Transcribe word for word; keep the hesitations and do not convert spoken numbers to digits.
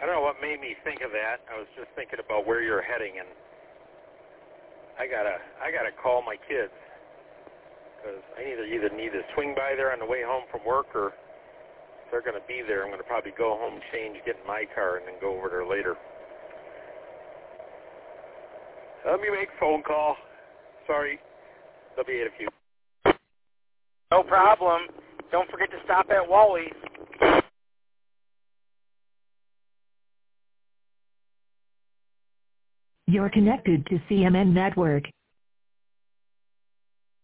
I don't know what made me think of that. I was just thinking about where you're heading, and I gotta, I gotta call my kids because I either either need to swing by there on the way home from work, or if they're gonna be there, I'm gonna probably go home, change, get in my car, and then go over there later. Let me make a phone call. Sorry, they'll be at a few. No problem. Don't forget to stop at Wally's. You're connected to C M N Network.